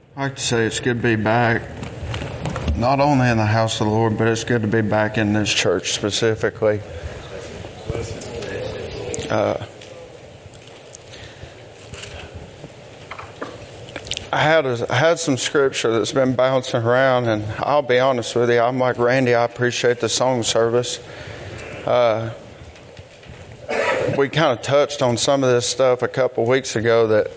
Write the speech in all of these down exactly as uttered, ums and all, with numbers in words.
I like to say it's good to be back, not only in the house of the Lord, but it's good to be back in this church specifically. Uh, I had a, I had some scripture that's been bouncing around, and I'll be honest with you, I'm like Randy, I appreciate the song service. Uh, we kind of touched on some of this stuff a couple weeks ago that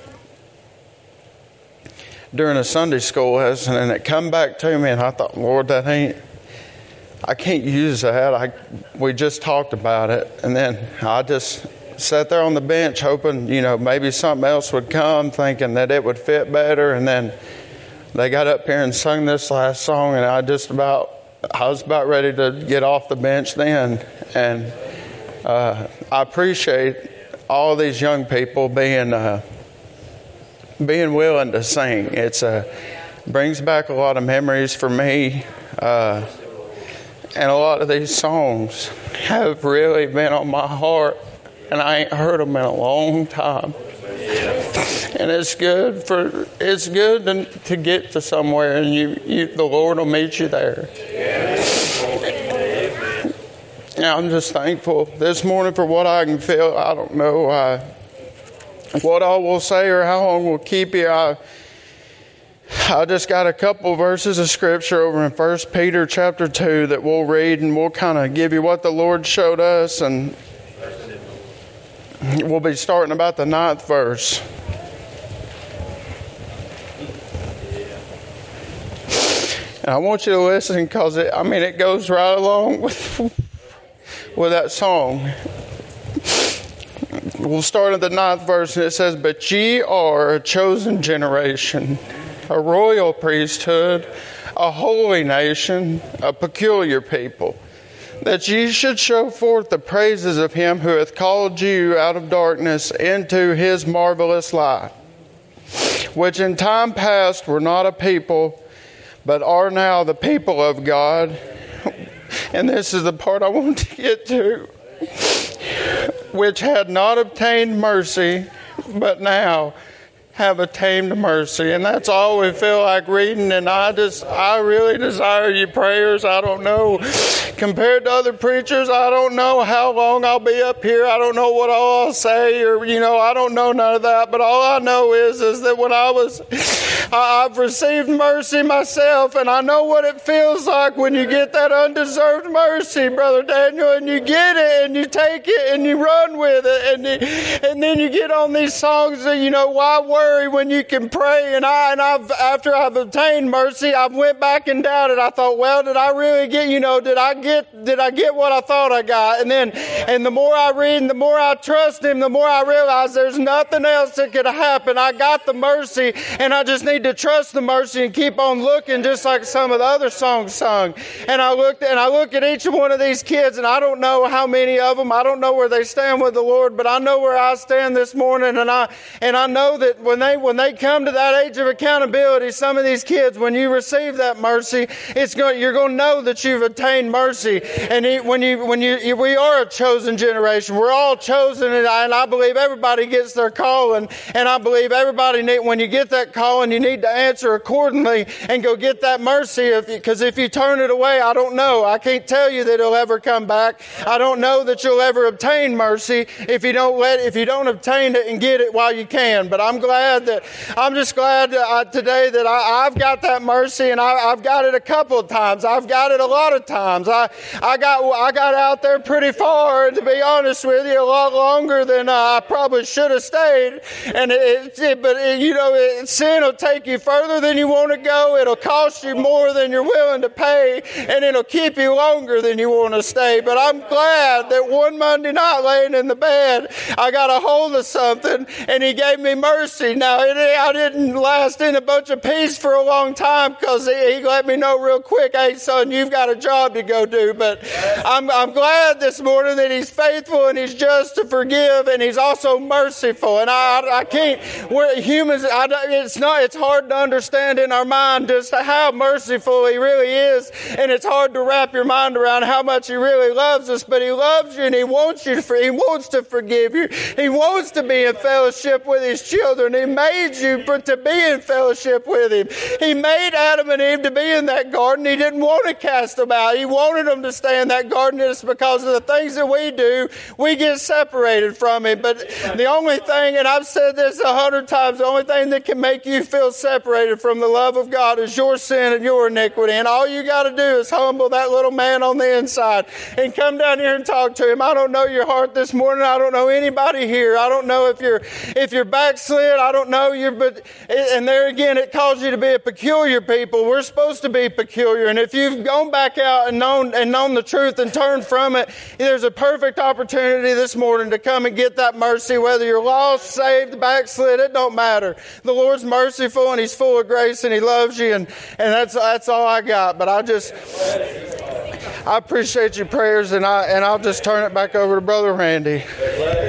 during a Sunday school lesson, and it come back to me, and I thought, Lord, that ain't, I can't use that. I we just talked about it, and then I just sat there on the bench hoping, you know, maybe something else would come, thinking that it would fit better, and then they got up here and sung this last song, and I just about, I was about ready to get off the bench then, and uh, I appreciate all these young people being uh, being willing to sing. It's a brings back a lot of memories for me, uh, and a lot of these songs have really been on my heart, and I ain't heard them in a long time. And it's good for it's good to, to get to somewhere, and you, you the Lord will meet you there. And I'm just thankful this morning for what I can feel. I don't know uh, what I will say or how long we'll keep you. I, I just got a couple verses of scripture over in First Peter chapter two that we'll read, and we'll kind of give you what the Lord showed us, and we'll be starting about the ninth verse. And I want you to listen because, it, I mean, it goes right along with, with that song. We'll start at the ninth verse, and it says, "But ye are a chosen generation, a royal priesthood, a holy nation, a peculiar people, that ye should show forth the praises of him who hath called you out of darkness into his marvelous light, which in time past were not a people, but are now the people of God." And this is the part I want to get to. "Which had not obtained mercy, but now have attained mercy." And that's all we feel like reading. And I just, I really desire your prayers. I don't know, compared to other preachers, I don't know how long I'll be up here. I don't know what all I'll say, or, you know, I don't know none of that. But all I know is, is that when I was, I've received mercy myself, and I know what it feels like when you get that undeserved mercy, Brother Daniel, and you get it, and you take it, and you run with it, and you, and then you get on these songs that, you know, why worry when you can pray? And I, and I've, after I've obtained mercy, I went back and doubted. I thought, well, did I really get, you know, did I get, did I get what I thought I got? And then, and the more I read and the more I trust him, the more I realize there's nothing else that could happen. I got the mercy, and I just need to trust the mercy and keep on looking, just like some of the other songs sung. And I looked, and I look at each one of these kids, and I don't know how many of them, I don't know where they stand with the Lord, but I know where I stand this morning, and I, and I know that when they, when they come to that age of accountability, some of these kids, when you receive that mercy, it's going, you're going to know that you've attained mercy. And he, when you, when you, we are a chosen generation. We're all chosen, and I, and I believe everybody gets their calling, and I believe everybody need, when you get that calling, you need to answer accordingly and go get that mercy. If because if you turn it away, I don't know. I can't tell you that it'll ever come back. I don't know that you'll ever obtain mercy if you don't let, if you don't obtain it and get it while you can. But I'm glad that I'm just glad that I, today that I, I've got that mercy, and I, I've got it a couple of times. I've got it a lot of times. I I got I got out there pretty far, to be honest with you, a lot longer than uh, I probably should have stayed. And it, it but it, you know, it, sin will take you further than you want to go. It'll cost you more than you're willing to pay, and it'll keep you longer than you want to stay. But I'm glad that one Monday night, laying in the bed, I got a hold of something, and he gave me mercy. Now, it, I didn't last in a bunch of peace for a long time, because he, he let me know real quick, hey, son, you've got a job to go do. But I'm, I'm glad this morning that he's faithful, and he's just to forgive, and he's also merciful. And I, I can't, we're humans, I, it's not, it's hard to understand in our mind just how merciful he really is. And it's hard to wrap your mind around how much he really loves us. But he loves you, and he wants you to, he wants to forgive you. He wants to be in fellowship with his children. He He made you for, to be in fellowship with Him. He made Adam and Eve to be in that garden. He didn't want to cast them out. He wanted them to stay in that garden. It's because of the things that we do, we get separated from Him. But the only thing, and I've said this a hundred times, the only thing that can make you feel separated from the love of God is your sin and your iniquity. And all you got to do is humble that little man on the inside and come down here and talk to him. I don't know your heart this morning. I don't know anybody here. I don't know if you're if you're backslid. I don't know you, but and there again, it calls you to be a peculiar people. We're supposed to be peculiar, and if you've gone back out and known and known the truth and turned from it, there's a perfect opportunity this morning to come and get that mercy. Whether you're lost, saved, backslid, it don't matter. The Lord's merciful and He's full of grace and He loves you, and and that's that's all I got. But I just I appreciate your prayers, and I and I'll just turn it back over to Brother Randy.